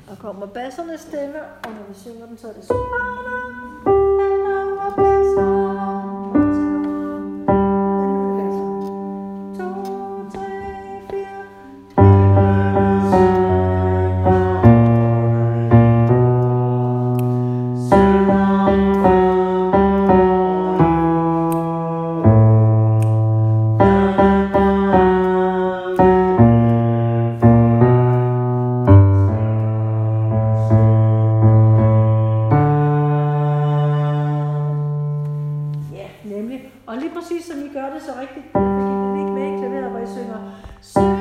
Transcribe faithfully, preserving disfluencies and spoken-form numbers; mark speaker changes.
Speaker 1: Og kommer bassernes stemme, og når vi synger den, så er det sådan. Og lige præcis som I gør det så rigtigt, jeg fik ikke med i klaveret, hvor I synger